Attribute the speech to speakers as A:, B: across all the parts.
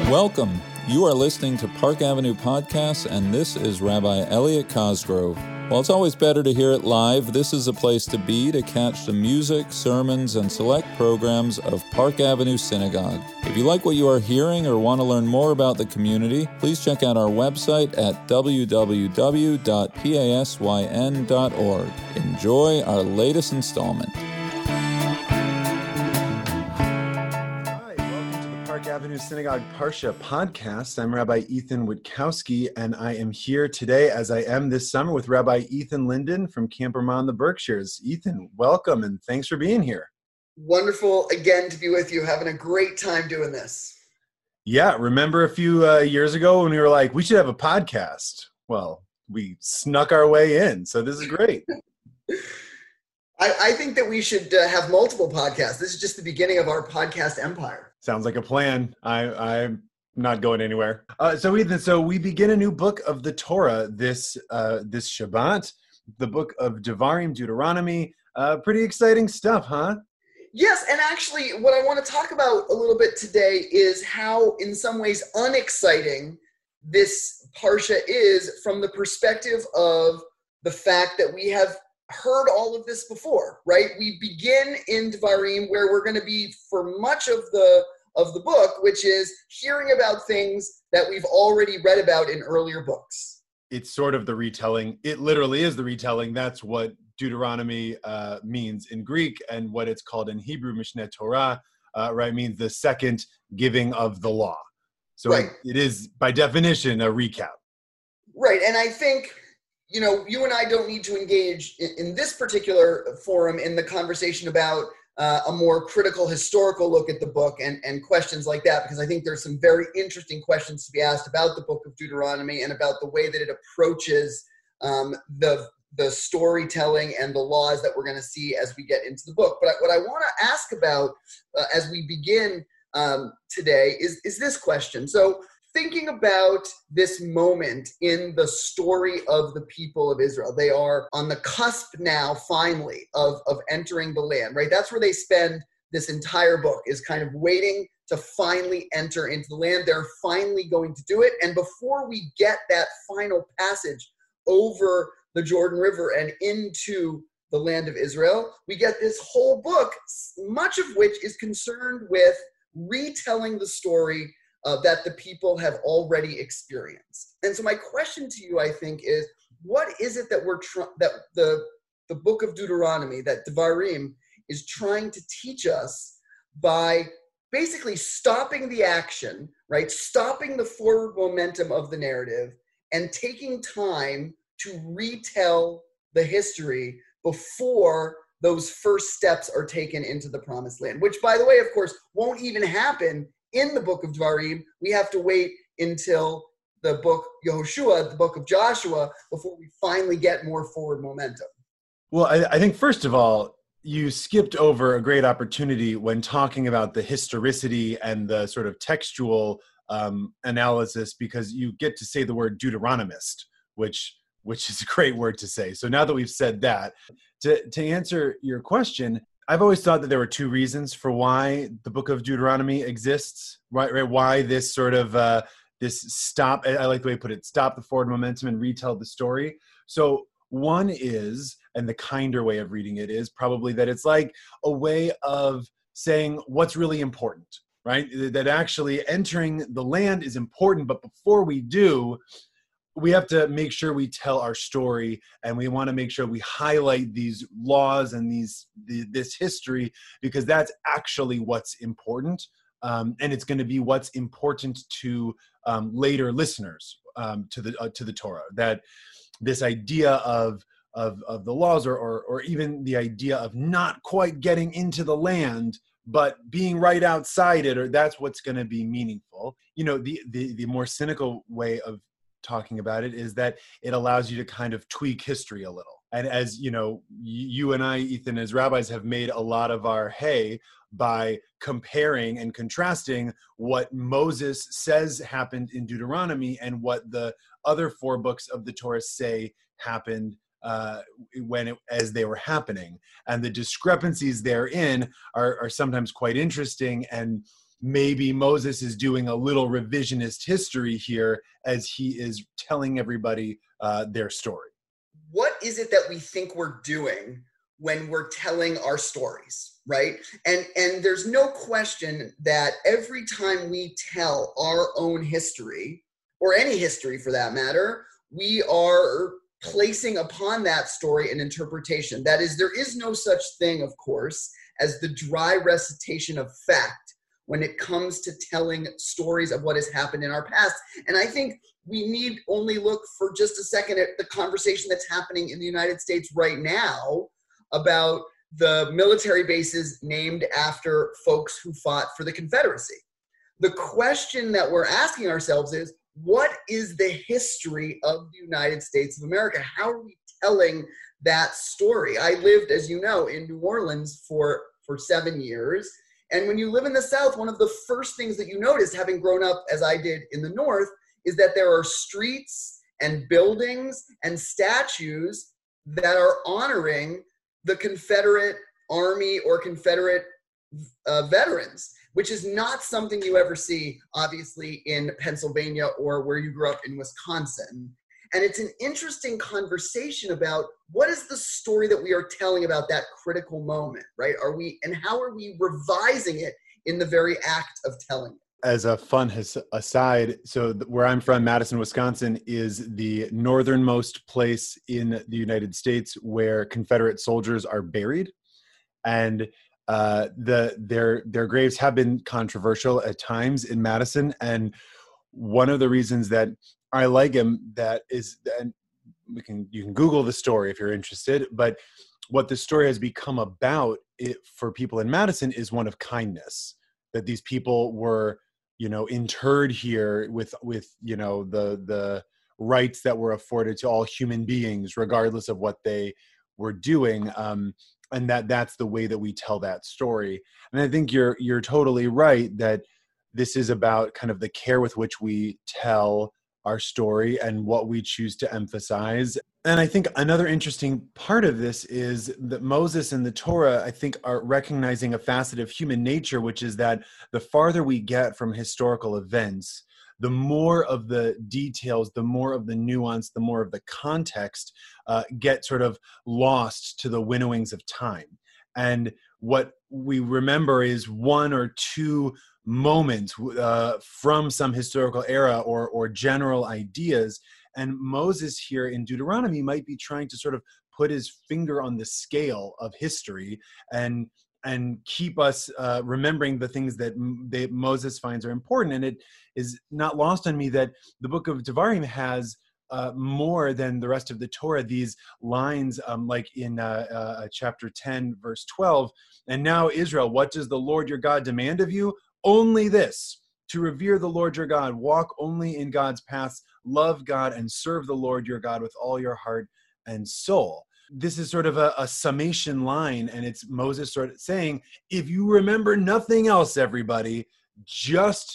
A: Welcome. You are listening to Park Avenue Podcasts, and this is Rabbi Elliot Cosgrove. While it's always better to hear it live, this is a place to be to catch the music, sermons, and select programs of Park Avenue Synagogue. If you like what you are hearing or want to learn more about the community, please check out our website at www.pasyn.org. Enjoy our latest installment.
B: Avenue Synagogue Parsha podcast. I'm Rabbi Ethan Witkowski, and I am here today, as I am this summer, with Rabbi Ethan Linden from Camp Ramah in the Berkshires. Ethan, welcome, and thanks for being here.
C: Wonderful, again, to be with you. Having a great time doing this.
B: Yeah, remember a few years ago when we were like, we should have a podcast? Well, we snuck our way in, so this is great.
C: I think that we should have multiple podcasts. This is just the beginning of our podcast empire.
B: Sounds like a plan. I'm not going anywhere. So Ethan, we begin a new book of the Torah this Shabbat, the book of Devarim, Deuteronomy. Pretty exciting stuff, huh?
C: Yes, and actually what I want to talk about a little bit today is how, in some ways, unexciting this Parsha is from the perspective of the fact that we have heard all of this before, right? We begin in Devarim, where we're going to be for much of the book, which is hearing about things that we've already read about in earlier books.
B: It's sort of the retelling. It literally is the retelling. That's what Deuteronomy means in Greek, and what it's called in Hebrew, Mishneh Torah, right, means the second giving of the law. So right. It is, by definition, a recap.
C: Right, and I think, you know, you and I don't need to engage in this particular forum in the conversation about a more critical historical look at the book and questions like that, because I think there's some very interesting questions to be asked about the book of Deuteronomy and about the way that it approaches the storytelling and the laws that we're going to see as we get into the book. But what I want to ask about as we begin today is this question. So, thinking about this moment in the story of the people of Israel, they are on the cusp now, finally, of entering the land, right? That's where they spend this entire book, is kind of waiting to finally enter into the land. They're finally going to do it. And before we get that final passage over the Jordan River and into the land of Israel, we get this whole book, much of which is concerned with retelling the story that the people have already experienced. And so my question to you, I think, is what is it that that the book of Deuteronomy, that Devarim, is trying to teach us by basically stopping the action, right? Stopping the forward momentum of the narrative and taking time to retell the history before those first steps are taken into the promised land, which, by the way, of course, won't even happen in the book of Devarim. We have to wait until the book Yehoshua, the book of Joshua, before we finally get more forward momentum.
B: Well, I think, first of all, you skipped over a great opportunity when talking about the historicity and the sort of textual analysis, because you get to say the word Deuteronomist, which is a great word to say. So now that we've said that, to answer your question, I've always thought that there were two reasons for why the book of Deuteronomy exists, right? Why this sort of, this stop, I like the way you put it, stop the forward momentum and retell the story. So one is, and the kinder way of reading it is probably that it's like a way of saying what's really important, right? That actually entering the land is important, but before we do, we have to make sure we tell our story, and we want to make sure we highlight these laws and this history, because that's actually what's important, and it's going to be what's important to later listeners to the Torah. That this idea of the laws, or even the idea of not quite getting into the land, but being right outside it, or that's what's going to be meaningful. You know, the more cynical way of talking about it is that it allows you to kind of tweak history a little. And as you know, you and I, Ethan, as rabbis, have made a lot of our hay by comparing and contrasting what Moses says happened in Deuteronomy and what the other four books of the Torah say happened as they were happening. And the discrepancies therein are sometimes quite interesting, and maybe Moses is doing a little revisionist history here as he is telling everybody their story.
C: What is it that we think we're doing when we're telling our stories, right? And there's no question that every time we tell our own history, or any history for that matter, we are placing upon that story an interpretation. That is, there is no such thing, of course, as the dry recitation of fact when it comes to telling stories of what has happened in our past. And I think we need only look for just a second at the conversation that's happening in the United States right now about the military bases named after folks who fought for the Confederacy. The question that we're asking ourselves is, what is the history of the United States of America? How are we telling that story? I lived, as you know, in New Orleans for 7 years. And when you live in the South, one of the first things that you notice, having grown up as I did in the North, is that there are streets and buildings and statues that are honoring the Confederate Army or Confederate veterans, which is not something you ever see, obviously, in Pennsylvania or where you grew up in Wisconsin. And it's an interesting conversation about what is the story that we are telling about that critical moment, right? And how are we revising it in the very act of telling it?
B: As a fun aside, so where I'm from, Madison, Wisconsin, is the northernmost place in the United States where Confederate soldiers are buried. And their graves have been controversial at times in Madison. And one of the reasons that I like him, that is, and you can Google the story if you're interested, but what the story has become about for people in Madison is one of kindness, that these people were, interred here with the rights that were afforded to all human beings, regardless of what they were doing. And that's the way that we tell that story. And I think you're totally right that this is about kind of the care with which we tell our story and what we choose to emphasize. And I think another interesting part of this is that Moses and the Torah, I think, are recognizing a facet of human nature, which is that the farther we get from historical events, the more of the details, the more of the nuance, the more of the context get sort of lost to the winnowings of time. And what we remember is one or two moments from some historical era or general ideas. And Moses here in Deuteronomy might be trying to sort of put his finger on the scale of history and keep us remembering the things that Moses finds are important. And it is not lost on me that the book of Devarim has more than the rest of the Torah, these lines like in chapter 10, verse 12, and now Israel, what does the Lord your God demand of you? Only this, to revere the Lord your God, walk only in God's paths, love God, and serve the Lord your God with all your heart and soul. This is sort of a summation line, and it's Moses sort of saying, if you remember nothing else, everybody, just,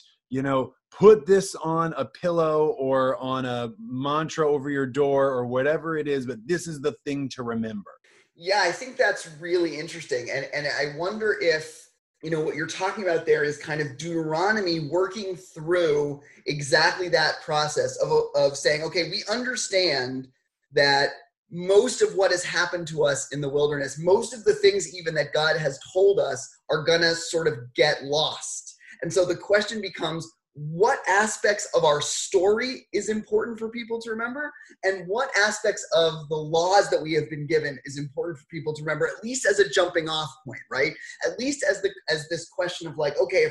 B: put this on a pillow or on a mantra over your door or whatever it is, but this is the thing to remember.
C: Yeah, I think that's really interesting. And I wonder if, what you're talking about there is kind of Deuteronomy working through exactly that process of saying, okay, we understand that most of what has happened to us in the wilderness, most of the things even that God has told us are going to sort of get lost. And so the question becomes, what aspects of our story is important for people to remember, and what aspects of the laws that we have been given is important for people to remember, at least as a jumping off point, right? At least as this question of like, okay,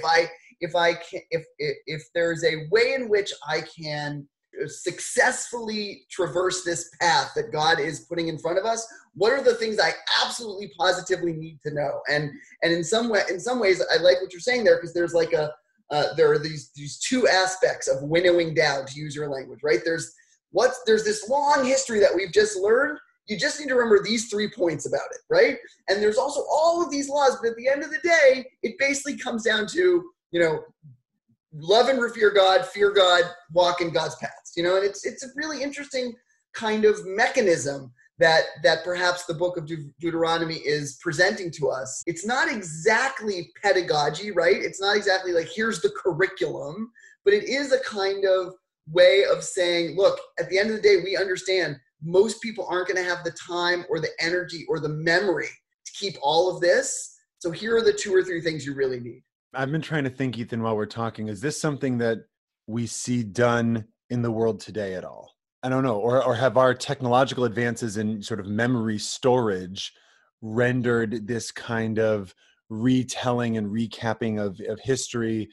C: if there's a way in which I can successfully traverse this path that God is putting in front of us, what are the things I absolutely positively need to know? And in some ways, I like what you're saying there, because there's like there are these two aspects of winnowing down, to use your language, right? There's this long history that we've just learned. You just need to remember these 3 points about it, right? And there's also all of these laws, but at the end of the day, it basically comes down to, love and revere God, fear God, walk in God's paths, and it's a really interesting kind of mechanism that perhaps the book of Deuteronomy is presenting to us. It's not exactly pedagogy, right? It's not exactly like, here's the curriculum, but it is a kind of way of saying, look, at the end of the day, we understand most people aren't going to have the time or the energy or the memory to keep all of this. So here are the 2 or 3 things you really need.
B: I've been trying to think, Ethan, while we're talking, is this something that we see done in the world today at all? I don't know. Or have our technological advances in sort of memory storage rendered this kind of retelling and recapping of history,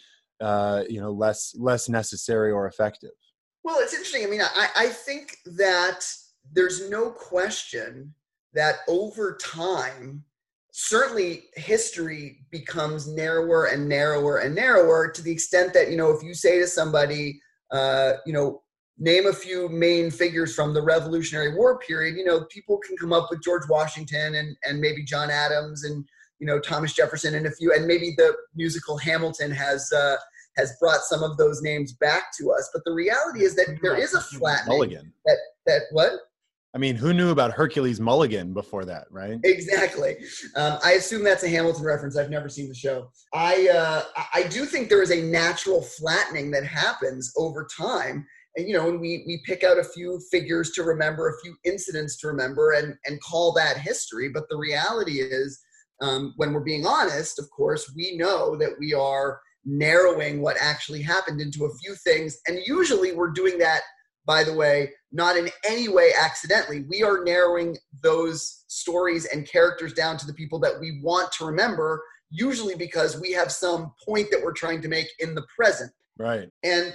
B: less necessary or effective?
C: Well, it's interesting. I mean, I think that there's no question that over time, certainly history becomes narrower and narrower and narrower, to the extent that, if you say to somebody, name a few main figures from the Revolutionary War period, people can come up with George Washington and maybe John Adams and, Thomas Jefferson and a few, and maybe the musical Hamilton has brought some of those names back to us. But the reality is that there is a flattening.
B: Mulligan.
C: That what?
B: I mean, who knew about Hercules Mulligan before that, right?
C: Exactly. I assume that's a Hamilton reference. I've never seen the show. I do think there is a natural flattening that happens over time. And, when we pick out a few figures to remember, a few incidents to remember and call that history. But the reality is, when we're being honest, of course, we know that we are narrowing what actually happened into a few things. And usually we're doing that, by the way, not in any way accidentally. We are narrowing those stories and characters down to the people that we want to remember, usually because we have some point that we're trying to make in the present.
B: Right.
C: And,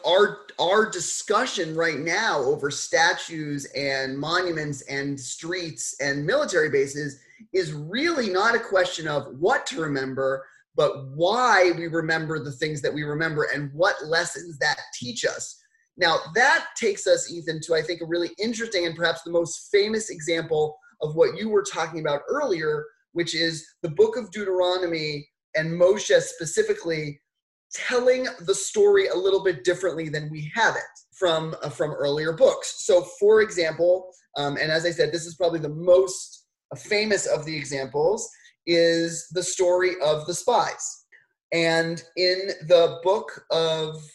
C: our discussion right now over statues and monuments and streets and military bases is really not a question of what to remember, but why we remember the things that we remember and what lessons that teach us. Now, that takes us, Ethan, to, I think, a really interesting and perhaps the most famous example of what you were talking about earlier, which is the book of Deuteronomy and Moshe specifically telling the story a little bit differently than we have it from earlier books. So, for example, and as I said, this is probably the most famous of the examples, is the story of the spies. And in the book of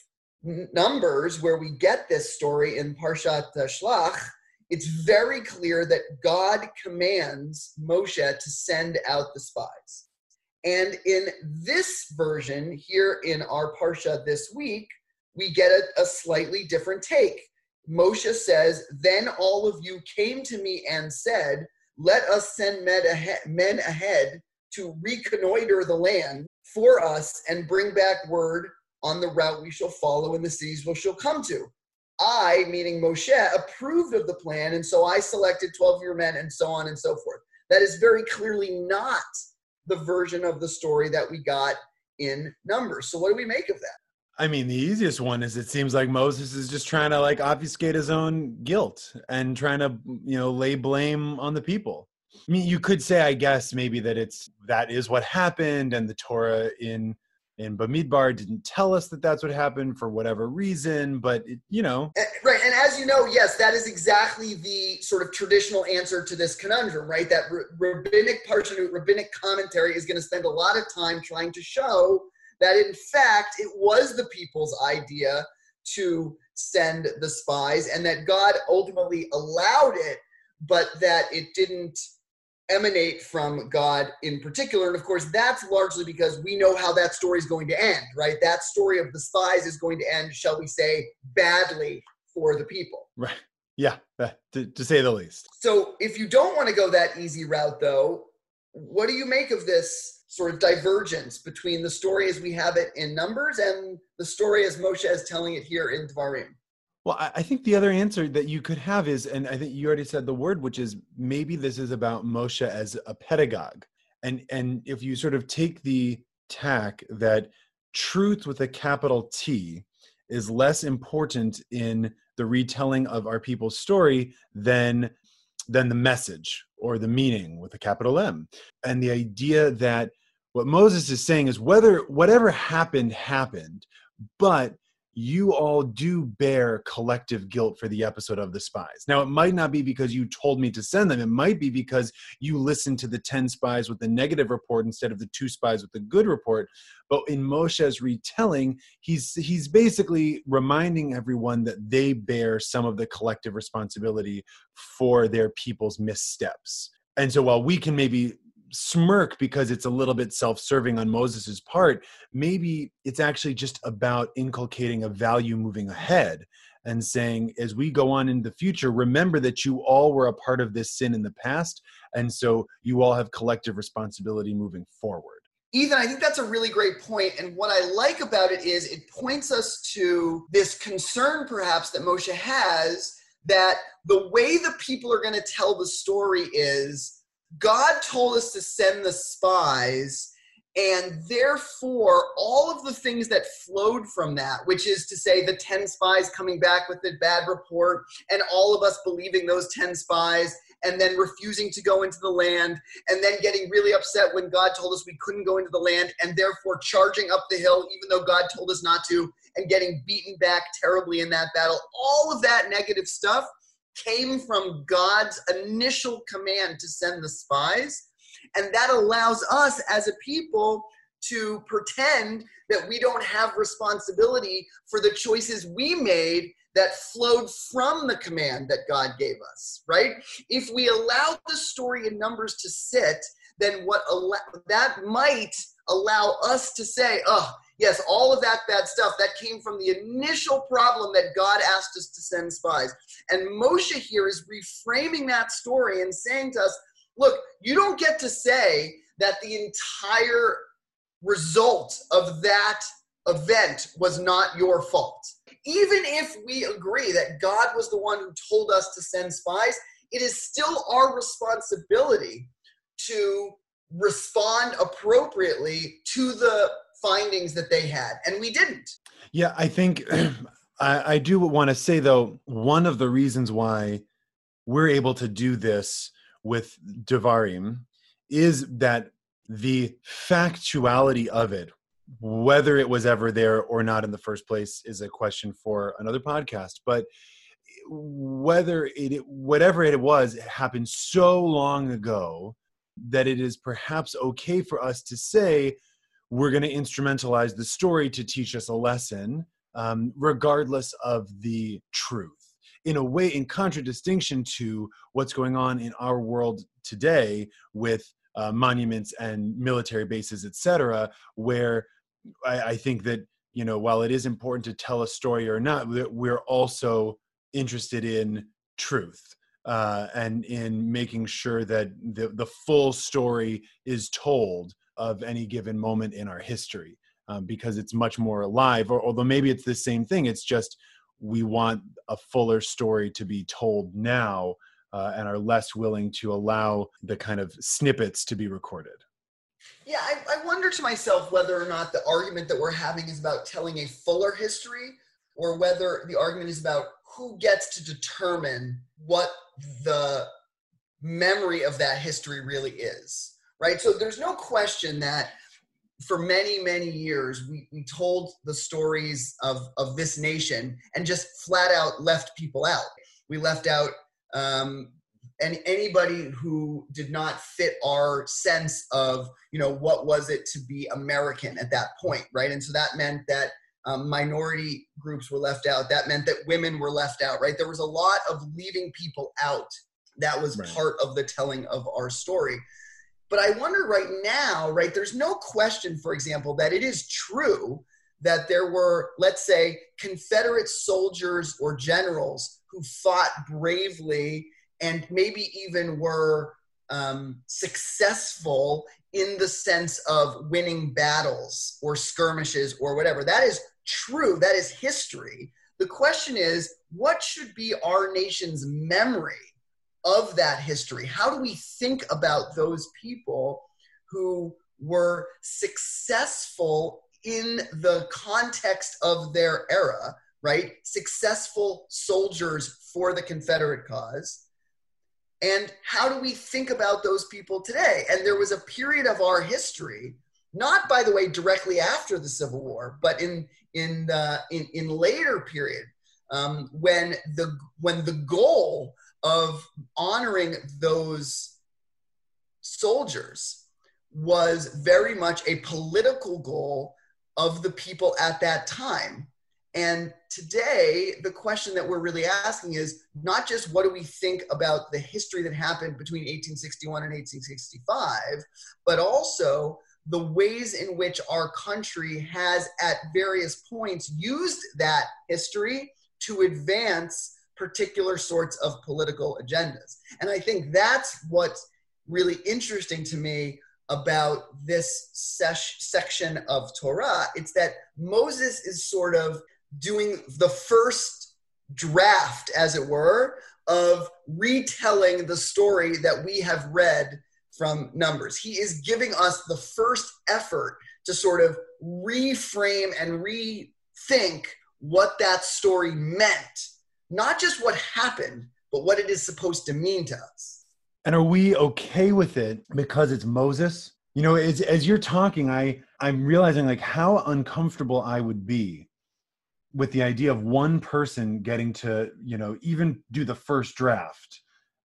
C: Numbers, where we get this story in Parshat Shlach, it's very clear that God commands Moshe to send out the spies. And in this version here in our Parsha this week, we get a slightly different take. Moshe says, "Then all of you came to me and said, 'Let us send men ahead to reconnoiter the land for us and bring back word on the route we shall follow and the cities we shall come to.' I," meaning Moshe, "approved of the plan, and so I selected 12 of your men," and so on and so forth. That is very clearly not the version of the story that we got in Numbers. So what do we make of that?
B: I mean, the easiest one is it seems like Moses is just trying to obfuscate his own guilt and trying to, lay blame on the people. I mean, you could say, I guess, maybe that is what happened, and the Torah in Bamidbar didn't tell us that that's what happened for whatever reason, but
C: Right, and as you know, yes, that is exactly the sort of traditional answer to this conundrum, right? That rabbinic parshanut, rabbinic commentary is going to spend a lot of time trying to show that, in fact, it was the people's idea to send the spies, and that God ultimately allowed it, but that it didn't emanate from God in particular. And of course, that's largely because we know how that story is going to end, right? That story of the spies is going to end, shall we say, badly for the people.
B: Right. Yeah, to say the least.
C: So if you don't want to go that easy route, though, what do you make of this sort of divergence between the story as we have it in Numbers and the story as Moshe is telling it here in Devarim?
B: Well, I think the other answer that you could have is, and I think you already said the word, which is maybe this is about Moshe as a pedagogue. And if you sort of take the tack that truth with a capital T is less important in the retelling of our people's story than the message or the meaning with a capital M. And the idea that what Moses is saying is whatever happened, but you all do bear collective guilt for the episode of the spies. Now, it might not be because you told me to send them. It might be because you listened to the 10 spies with the negative report instead of the 2 spies with the good report. But in Moshe's retelling, he's basically reminding everyone that they bear some of the collective responsibility for their people's missteps. And so while we can maybe smirk because it's a little bit self-serving on Moses's part, maybe it's actually just about inculcating a value moving ahead and saying, as we go on in the future, remember that you all were a part of this sin in the past, and so you all have collective responsibility moving forward.
C: Ethan, I think that's a really great point. And what I like about it is it points us to this concern perhaps that Moshe has, that the way the people are going to tell the story is God told us to send the spies, and therefore all of the things that flowed from that, which is to say the 10 spies coming back with the bad report and all of us believing those 10 spies and then refusing to go into the land and then getting really upset when God told us we couldn't go into the land and therefore charging up the hill even though God told us not to and getting beaten back terribly in that battle. All of that negative stuff came from God's initial command to send the spies. And that allows us as a people to pretend that we don't have responsibility for the choices we made that flowed from the command that God gave us, right? If we allow the story in Numbers to sit, then that might allow us to say, oh, yes, all of that bad stuff, that came from the initial problem that God asked us to send spies. And Moshe here is reframing that story and saying to us, look, you don't get to say that the entire result of that event was not your fault. Even if we agree that God was the one who told us to send spies, it is still our responsibility to respond appropriately to the findings that they had, and we didn't.
B: Yeah, I think I do want to say, though, one of the reasons why we're able to do this with Devarim is that the factuality of it, whether it was ever there or not in the first place, is a question for another podcast. But whatever it was, it happened so long ago that it is perhaps okay for us to say, we're going to instrumentalize the story to teach us a lesson, regardless of the truth. In a way, in contradistinction to what's going on in our world today with monuments and military bases, etc., where I think that, while it is important to tell a story or not, we're also interested in truth and in making sure that the full story is told of any given moment in our history, because it's much more alive, although maybe it's the same thing. It's just we want a fuller story to be told now and are less willing to allow the kind of snippets to be recorded.
C: Yeah, I wonder to myself whether or not the argument that we're having is about telling a fuller history or whether the argument is about who gets to determine what the memory of that history really is. Right, so there's no question that for many, many years, we told the stories of this nation and just flat out left people out. We left out anybody who did not fit our sense of, what was it to be American at that point, right? And so that meant that minority groups were left out. That meant that women were left out, right? There was a lot of leaving people out. That was right. Part of the telling of our story. But I wonder right now, right, there's no question, for example, that it is true that there were, let's say, Confederate soldiers or generals who fought bravely and maybe even were successful in the sense of winning battles or skirmishes or whatever. That is true. That is history. The question is, what should be our nation's memory of that history? How do we think about those people who were successful in the context of their era, right? Successful soldiers for the Confederate cause. And how do we think about those people today? And there was a period of our history not, by the way, directly after the Civil War, but in later period, when the goal of honoring those soldiers was very much a political goal of the people at that time. And today, the question that we're really asking is not just what do we think about the history that happened between 1861 and 1865, but also the ways in which our country has at various points used that history to advance particular sorts of political agendas. And I think that's what's really interesting to me about this section of Torah. It's that Moses is sort of doing the first draft, as it were, of retelling the story that we have read from Numbers. He is giving us the first effort to sort of reframe and rethink what that story meant, not just what happened, but what it is supposed to mean to us.
B: And are we okay with it because it's Moses? You know, as you're talking, I'm realizing like how uncomfortable I would be with the idea of one person getting to, you know, even do the first draft,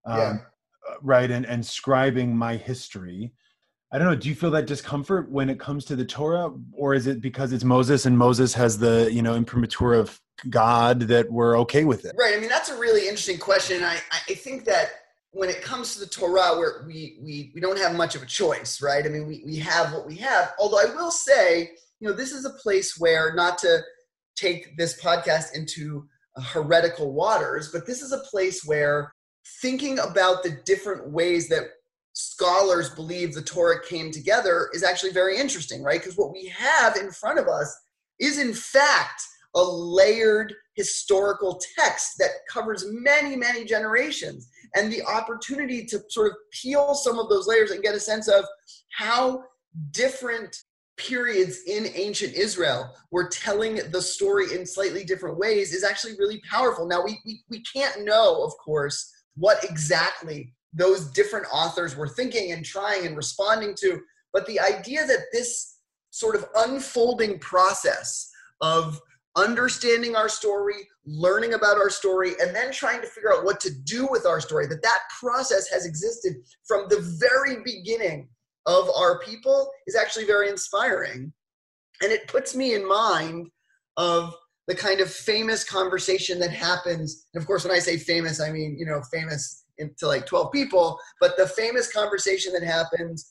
B: right, and scribing my history. I don't know, do you feel that discomfort when it comes to the Torah, or is it because it's Moses and Moses has the, you know, imprimatur of God that we're okay with it?
C: Right, I mean, that's a really interesting question. I think that when it comes to the Torah, where we don't have much of a choice, right? I mean, we have what we have, although I will say, you know, this is a place where, not to take this podcast into heretical waters, but this is a place where thinking about the different ways that scholars believe the Torah came together is actually very interesting, right? Because what we have in front of us is, in fact, a layered historical text that covers many, many generations. And the opportunity to sort of peel some of those layers and get a sense of how different periods in ancient Israel were telling the story in slightly different ways is actually really powerful. Now, we can't know, of course, what exactly those different authors were thinking and trying and responding to, but the idea that this sort of unfolding process of understanding our story, learning about our story, and then trying to figure out what to do with our story, that process has existed from the very beginning of our people is actually very inspiring. And it puts me in mind of the kind of famous conversation that happens. And of course, when I say famous, I mean, you know, famous to like 12 people, but the famous conversation that happens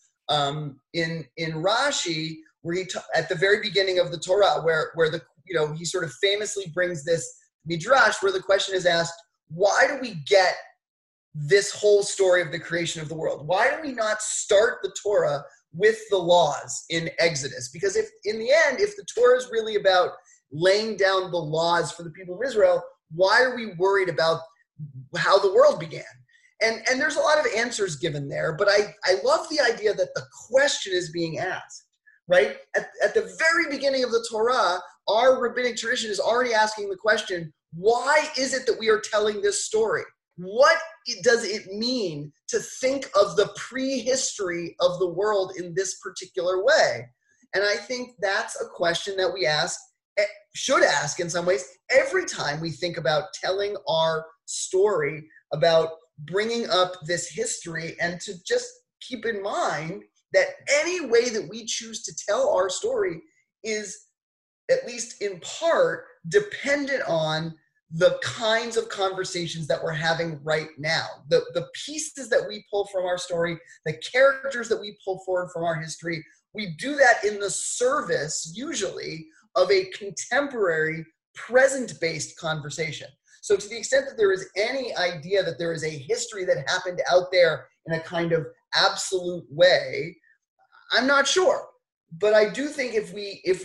C: in Rashi, where at the very beginning of the Torah, where the, you know, he sort of famously brings this midrash where the question is asked, why do we get this whole story of the creation of the world? Why do we not start the Torah with the laws in Exodus? Because if, in the end, if the Torah is really about laying down the laws for the people of Israel, why are we worried about how the world began? And there's a lot of answers given there, but I love the idea that the question is being asked, right? At the very beginning of the Torah, our rabbinic tradition is already asking the question, why is it that we are telling this story? What does it mean to think of the prehistory of the world in this particular way? And I think that's a question that we should ask in some ways, every time we think about telling our story, about bringing up this history, and to just keep in mind that any way that we choose to tell our story is, at least in part, dependent on the kinds of conversations that we're having right now. The pieces that we pull from our story, the characters that we pull forward from our history, we do that in the service, usually, of a contemporary, present-based conversation. So to the extent that there is any idea that there is a history that happened out there in a kind of absolute way, I'm not sure. But I do think if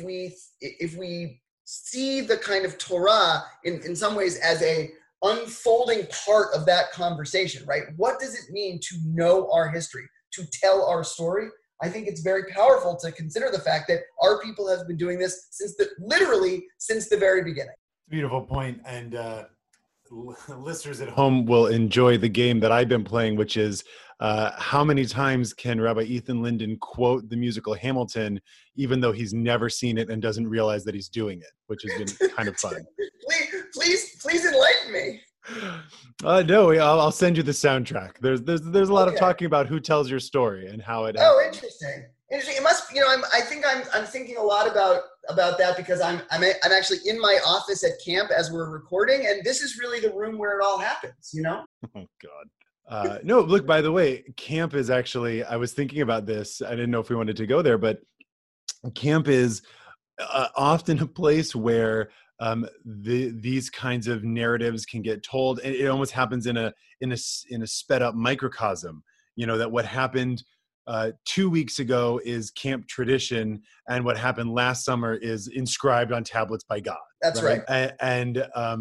C: we see the kind of Torah in some ways as a unfolding part of that conversation, right? What does it mean to know our history, to tell our story? I think it's very powerful to consider the fact that our people have been doing this literally since the very beginning.
B: Beautiful point. And listeners at home will enjoy the game that I've been playing, which is how many times can Rabbi Ethan Linden quote the musical Hamilton, even though he's never seen it and doesn't realize that he's doing it, which has been kind of fun.
C: Please enlighten me.
B: No, I'll send you the soundtrack. There's a lot of talking about who tells your story and how it.
C: Oh, interesting. It must, I think I'm thinking a lot about that because I'm actually in my office at camp as we're recording, and this is really the room where it all happens.
B: Oh God. No, look. By the way, camp is actually. I was thinking about this. I didn't know if we wanted to go there, but camp is often a place where these kinds of narratives can get told, and it almost happens in a sped up microcosm. That what happened 2 weeks ago is camp tradition, and what happened last summer is inscribed on tablets by God.
C: That's right.
B: And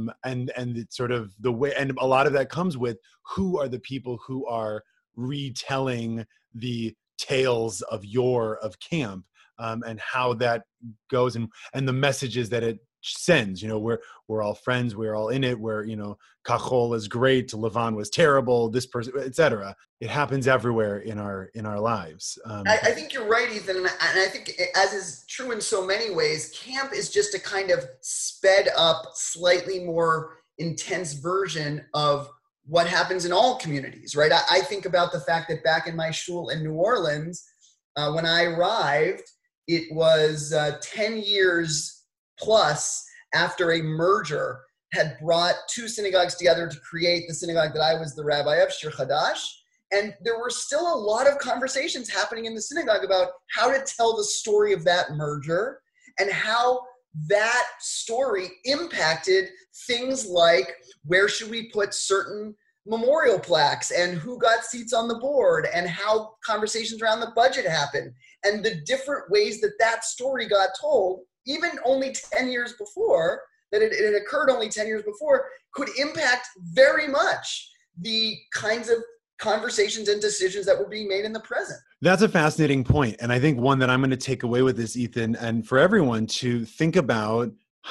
B: it's sort of the way, and a lot of that comes with who are the people who are retelling the tales of camp, and how that goes, and the messages that it sends. We're all friends, we're all in it, Kachol is great, Levan was terrible, this person, etc. It happens everywhere in our lives.
C: I think you're right, Ethan, and I think, as is true in so many ways, camp is just a kind of sped up, slightly more intense version of what happens in all communities, right? I think about the fact that back in my shul in New Orleans, when I arrived, it was 10 years plus after a merger had brought two synagogues together to create the synagogue that I was the rabbi of, Shir Chadash. And there were still a lot of conversations happening in the synagogue about how to tell the story of that merger and how that story impacted things like where should we put certain memorial plaques and who got seats on the board and how conversations around the budget happened and the different ways that story got told, even only 10 years before, that it had occurred only 10 years before, could impact very much the kinds of conversations and decisions that were being made in the present.
B: That's a fascinating point. And I think one that I'm going to take away with this, Ethan, and for everyone to think about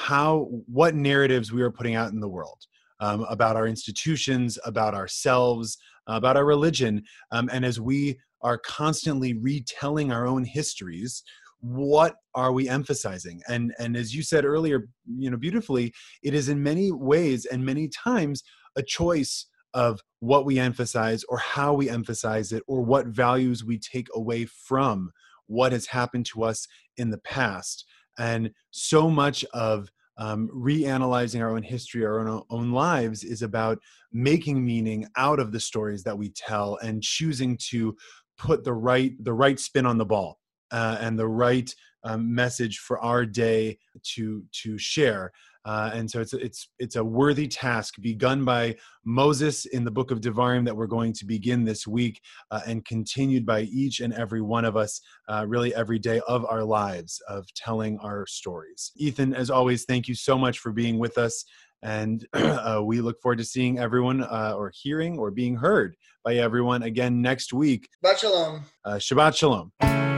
B: what narratives we are putting out in the world, about our institutions, about ourselves, about our religion. And as we are constantly retelling our own histories, what are we emphasizing? And as you said earlier, beautifully, it is in many ways and many times a choice of what we emphasize or how we emphasize it, or what values we take away from what has happened to us in the past. And so much of reanalyzing our own history, our own lives, is about making meaning out of the stories that we tell and choosing to put the right spin on the ball. And the right message for our day to share, and so it's a worthy task begun by Moses in the book of Devarim that we're going to begin this week, and continued by each and every one of us, really every day of our lives, of telling our stories. Ethan, as always, thank you so much for being with us, and we look forward to seeing everyone, or hearing or being heard by everyone again next week.
C: Shabbat shalom.
B: Shabbat shalom.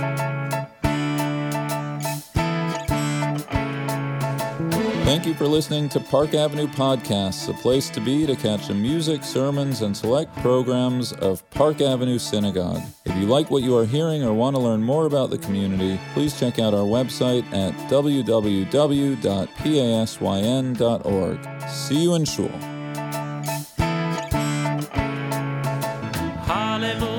A: Thank you for listening to Park Avenue Podcasts, a place to be to catch the music, sermons, and select programs of Park Avenue Synagogue. If you like what you are hearing or want to learn more about the community, please check out our website at www.pasyn.org. See you in shul.
D: Hallelujah.